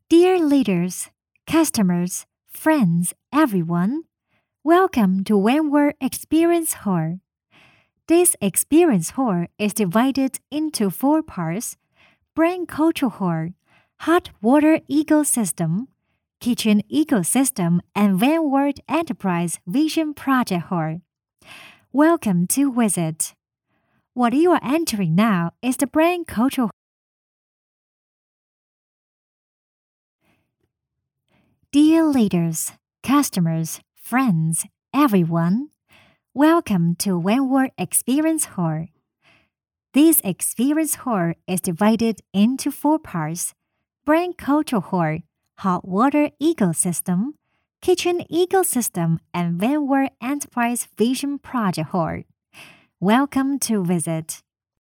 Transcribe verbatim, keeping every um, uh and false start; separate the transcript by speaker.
Speaker 1: Dear leaders, customers, friends, everyone, welcome to Wanward Experience Hall. This experience hall is divided into four parts: Brand Culture Hall, Hot Water Ecosystem, Kitchen Ecosystem, and Vanward Enterprise Vision Project Hall. Welcome to visit. What you are entering now is the Brand Culture Hall. Dear leaders, customers, friends, everyone, welcome to Wanward Experience Hall. This experience hall is divided into four parts: Brand Culture Hall, Hot Water Ecosystem, Kitchen Ecosystem, and Vanward Enterprise Vision Project Hall. Welcome to visit.